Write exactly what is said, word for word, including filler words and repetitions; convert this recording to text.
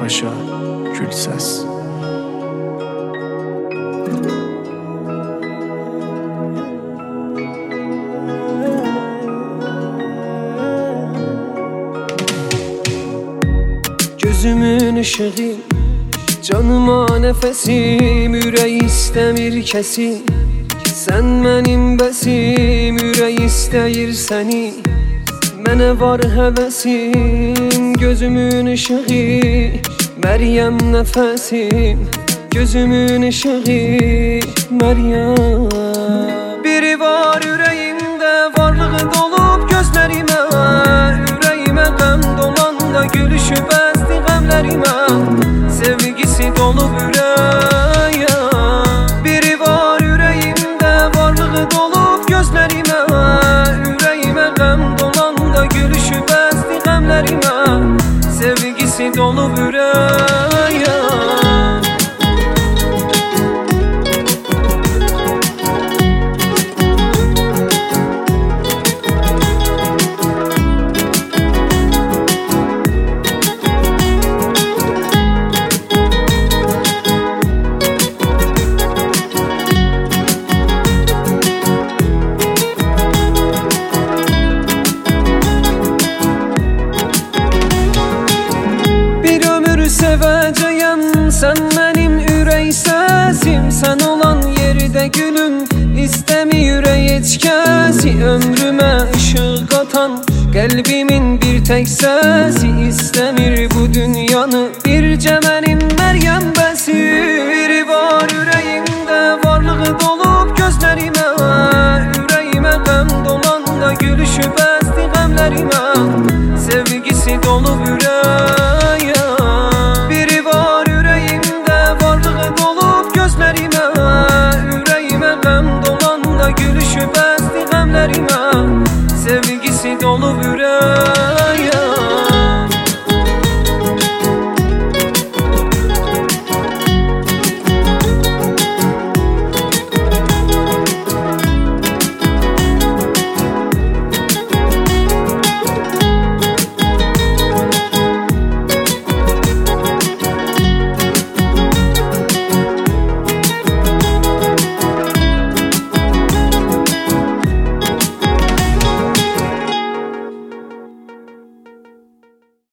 yaşa, gül səs. Gözümün ışığı, canıma nəfəsim, ürək istəmir kəsim. Sən mənim bəsim, ürək istəyir səni. Mənə var həvəsim, gözümün ışığı, Məryəm nəfəsim, gözümün ışığı, Məryəm. Biri var ürəyimdə, varlığı dolub gözlərimə, ürəyimə qəm dolanda gülüşü bəzdi qəmlərimə, sevgisi dolub ürəyə. Biri var ürəyimdə, varlığı dolub gözlərimə, ürəyimə qəm dolanda gülüşü bəzdi qəmlərimə, sevgisi dolub ürəyə. Sevəcəyəm, sən mənim ürək səsim, sən olan yerdə gülüm, istəmi ürək heç kəsi. Ömrümə ışıq qatan qəlbimin bir tək səsi, istəmir bu dünyanı bircə mənim Məryəm bəsi. Biri var ürəyimdə, varlığı dolub gözlərimə, ürəyimə qəm dolanda gülüşü bəzdi qəmlərimə, sevgisi dolub ürəyə. Gözlərimə, ürəyimə qəm dolanda gülüşü bəzdi qəmlərimə,